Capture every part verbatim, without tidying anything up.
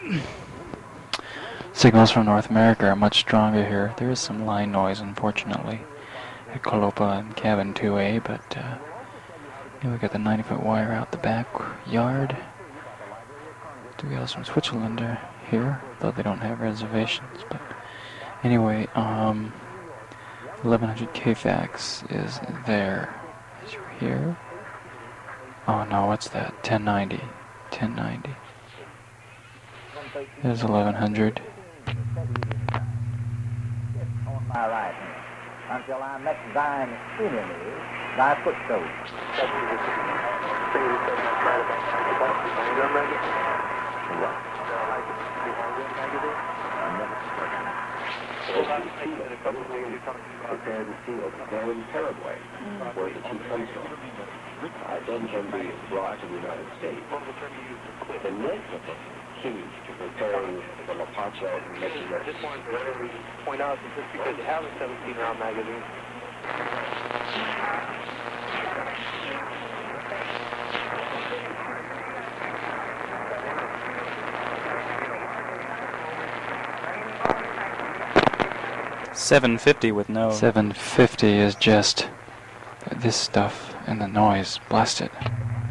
Signals from North America are much stronger here. There is some line noise, unfortunately, at Calopa and cabin two A, but uh, we got the ninety foot wire out the back yard. Two gals from Switzerland are here, though they don't have reservations. But anyway, um, eleven hundred K FAX is there. Is you here? Oh no, what's that? ten ninety. ten ninety. There's eleven hundred. On my right hand, until I met thine enemy, thy footstool. What? Prepare to see it there in Paraguay, where the chief thunderstorm. I then can be brought to the United States. The next key to preparing for La Pancha and making I just wanted to point out that just because you have a seventeen round magazine. seven fifty with no. seven fifty is just this stuff and the noise. Blast it.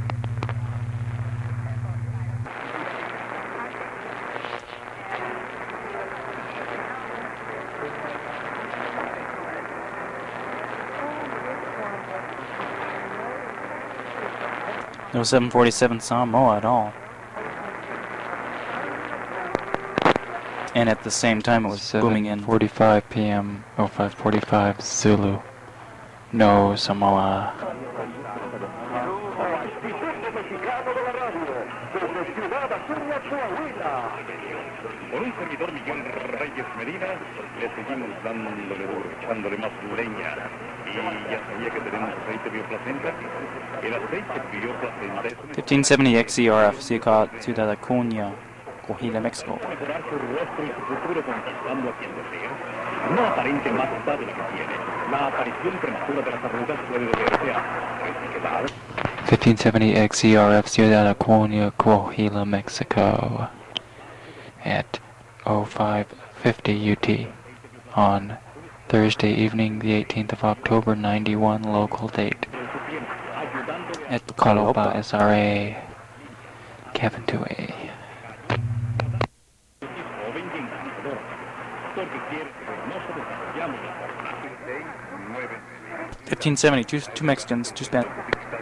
No seven forty-seven Samoa at all. And at the same time it was booming in. seven forty-five P M oh five forty-five Zulu. No Samoa. Por un servidor Miguel Reyes Medina, le seguimos dándole duro, echándole más leña. Y ya sabía que tenemos aceite bioplacenta. El aceite bioplacenta es un... fifteen seventy X E R F, Ciudad de Acuña, Coahuila, Mexico. mejorar su rostro y su futuro conquistando a quien desea. No aparente más edad de la que tiene. La aparición prematura de las arrugas puede deberse a edad. fifteen seventy X E R F Ciudad Acuña, Coahuila, Mexico at oh five fifty U T on Thursday evening, the eighteenth of October, ninety-one local date at Calopa S R A, cabin two A. fifteen seventy, two, two Mexicans, two Spanish.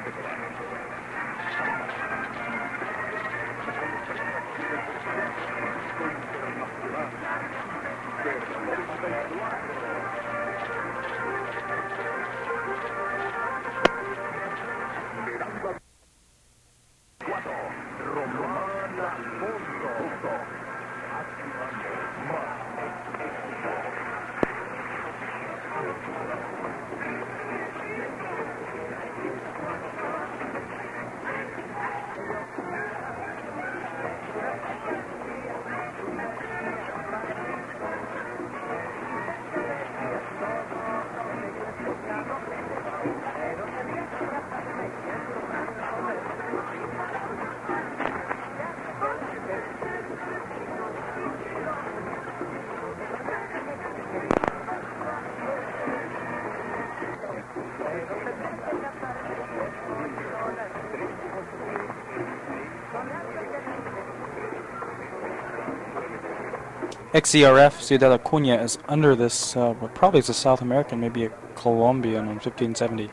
X E R F Ciudad Acuña is under this, uh, what probably is a South American, maybe a Colombian on fifteen seventy.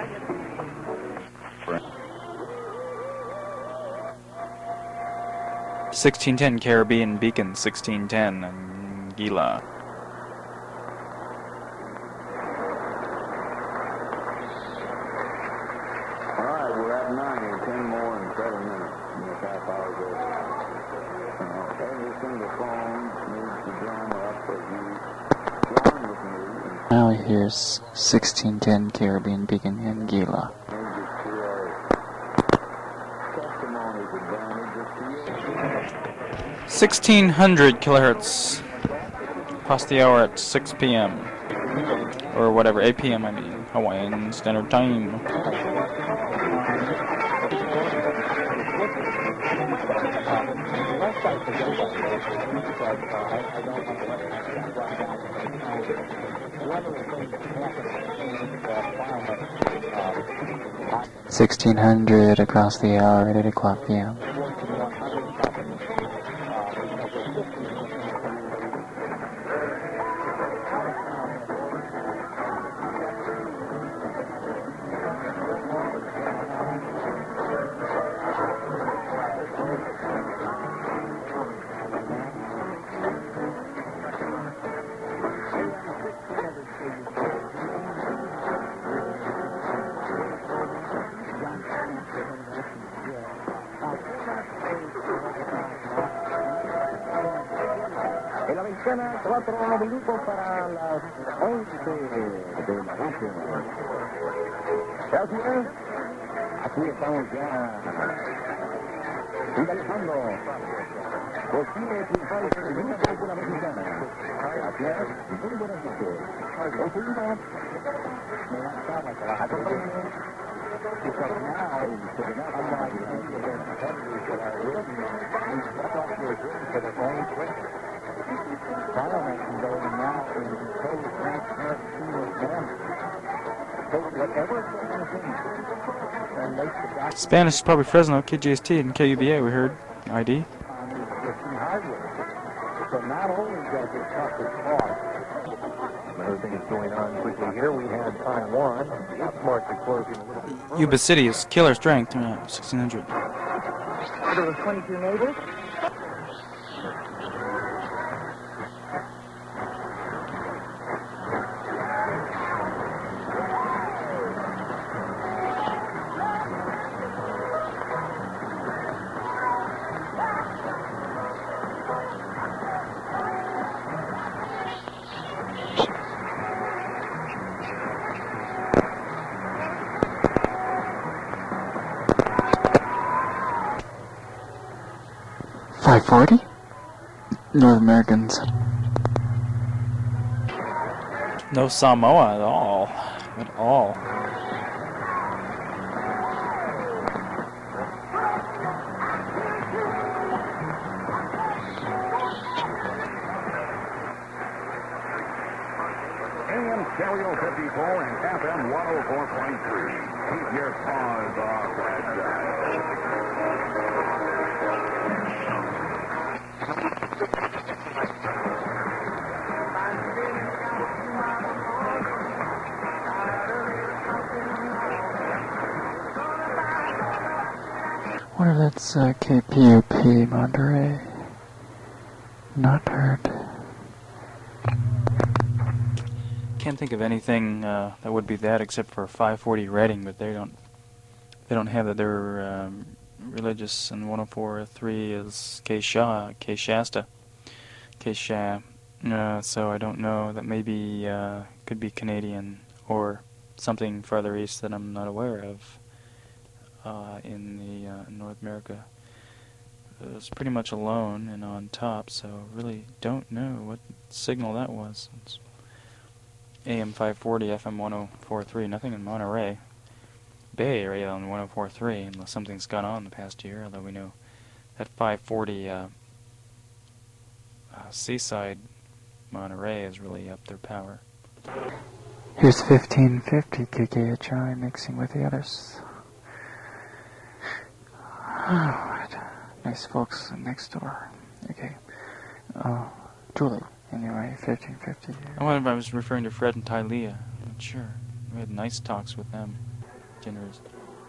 sixteen ten Caribbean Beacon, sixteen ten Anguilla. All right, we're at nine, ten more and seven minutes in this half hour ago. Uh, every single phone needs to drum up as you join with me. Now here's sixteen ten Caribbean Beacon Anguilla. sixteen hundred kilohertz across the hour at six p m or whatever, eight p m I mean, Hawaiian Standard Time. sixteen hundred across the hour at eight o'clock p m En la ventana, cuatro minutos para las once de la noche. Gracias. Aquí estamos ya finalizando. Posible triunfar el grupo de la mexicana. Gracias. Muy buenas noches. Hoy seguimos. Me lanzaba a trabajar. Because now, so now I'm not going to get competitors that are written. That's what we're doing for the only question. Parliament is going now in total transparent seamless manner. So whatever it's going to be, and make the document Spanish is probably Fresno, K J S T, and K U B A, we heard. I D. on the machine hardware. So not only does it cut the cost, another thing is going on quickly here. We had Taiwan smartly closing a little bit. Yuba City is killer strength, uh, sixteen hundred. There was twenty-two neighbors. five forty? North Americans. No Samoa at all. At all. A M Stereo fifty-four and F M one oh four point three. Keep your paws off that dial. Wonder if that's uh, K P U P Monterey. Not heard. Can't think of anything uh, that would be that except for five forty Reading, but they don't. They don't have that. They're um, religious, and one oh four point three is K Sha, K Shasta, K Sha. Uh, so I don't know. That maybe uh, could be Canadian or something farther east that I'm not aware of. Uh, in the uh, North America, it was pretty much alone and on top, so really don't know what signal that was. It's A M five forty, F M one oh four point three, nothing in Monterey Bay Area on one oh four point three, unless something's gone on in the past year, although we know that five forty uh, uh, Seaside Monterey is really up their power. Here's fifteen fifty K K H I mixing with the others. Alright. Nice folks next door. Okay. Uh, Julie. Anyway, fifteen fifty. I wonder if I was referring to Fred and Tylea. I'm not sure. We had nice talks with them. generous.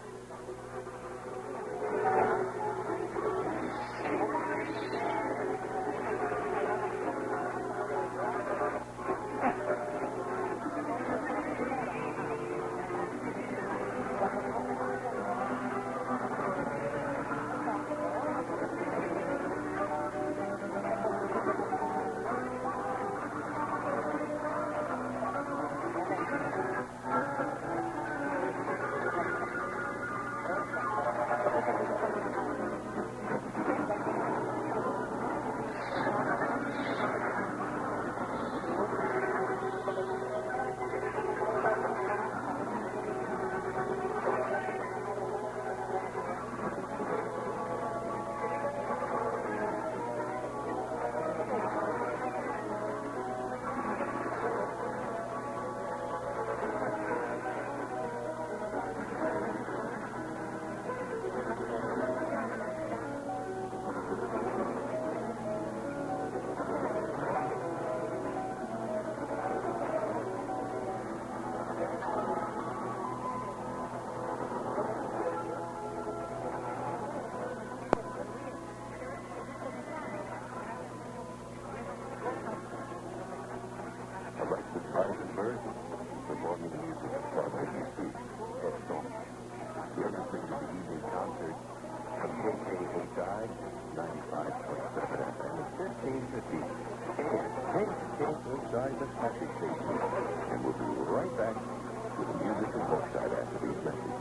Inside the traffic station, and we'll be right back with the music and Brookside after these messages.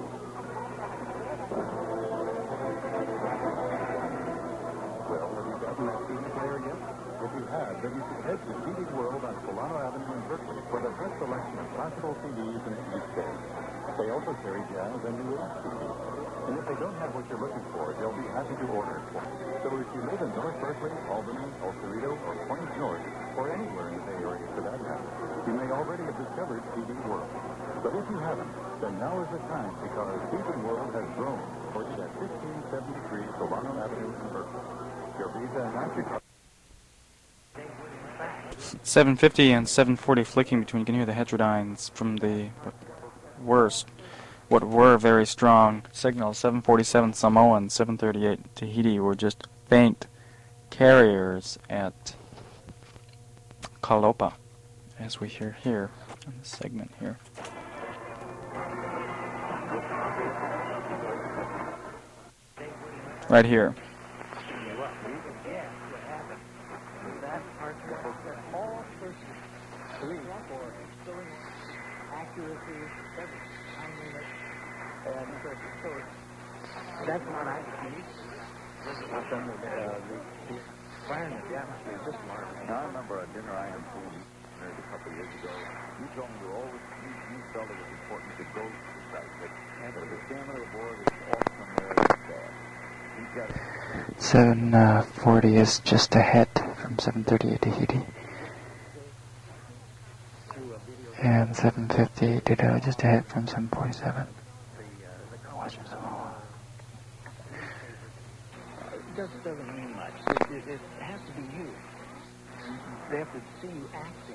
Well, have you gotten that C D player yet? If you have, then you should head to C D World on Solano Avenue in Berkeley for the best selection of classical C Ds and eighties films. They also carry jazz and new age C Ds. And if they don't have what you're looking for, they'll be happy to order it for you. So if you live in North Berkeley, Albany, El Cerrito, or Point North, or anywhere in the Bay Area for that matter, you may already have discovered C D World. But if you haven't, then now is the time because C D World has grown for you at fifteen seventy-three Solano Avenue in Berkeley. Your Visa and MasterCard. seven fifty and seven forty flicking between. You can hear the heterodynes from the worst, what were very strong signals. seven forty-seven Samoa and seven thirty-eight Tahiti were just faint carriers at Kalopa, as we hear here in this segment here. Right here. That's not actually not done with uh, the, the environment, the atmosphere is just marvelous. Now, I remember a dinner I had seen married a couple of years ago. You told me you always you, you felt it was important to go to the site, but but the chairman of the board is off somewhere. Uh, he's got seven forty is just ahead from seven thirty-eight Tahiti. And seven fifty ditto just ahead from seven forty-seven. Watching Samoa. It just doesn't mean much. It, it, it has to be you. They have to see you acting.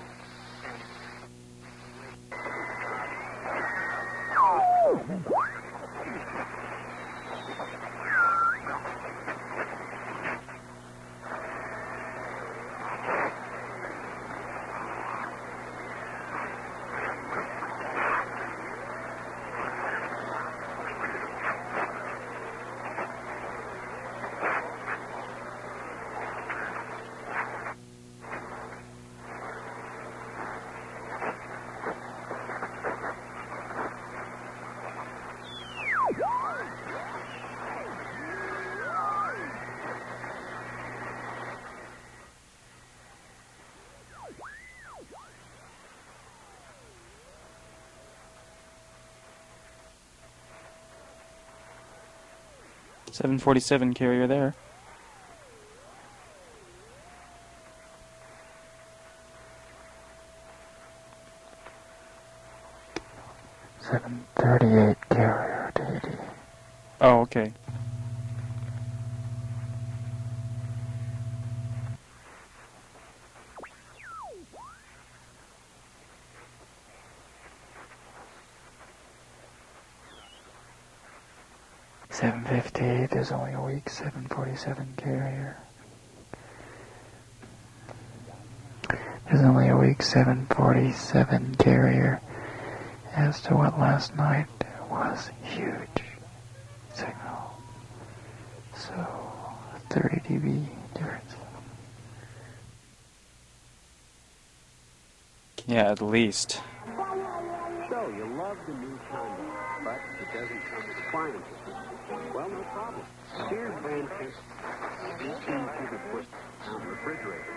seven forty-seven carrier there. seven thirty-eight carrier Tahiti. Oh, okay. seven fifty-eight, there's only a weak seven forty-seven carrier. There's only a weak seven forty-seven carrier. As to what last night was huge signal. So, thirty D B difference. Yeah, at least. So, you love the new condo, but it doesn't come with appliances. Well, no problem. Sears brand kits, eighteen cubic foot pound refrigerator.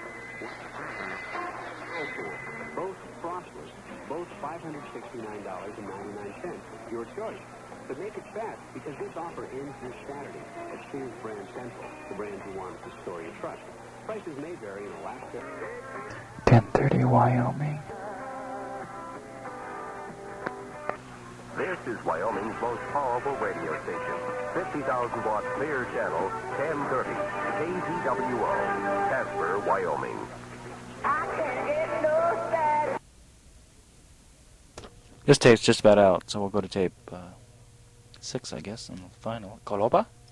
Both frostless, both five hundred sixty-nine dollars and ninety-nine cents. Your choice. But make it fast, because this offer ends this Saturday at Sears Brand Central, the brand you want to store your trust. Prices may vary in Alaska. ten thirty Wyoming. This is Wyoming's most powerful radio station. fifty thousand watt clear channel, ten thirty, K T W O, Casper, Wyoming. This tape's just about out, so we'll go to tape uh, six, I guess, and the final. Colopa?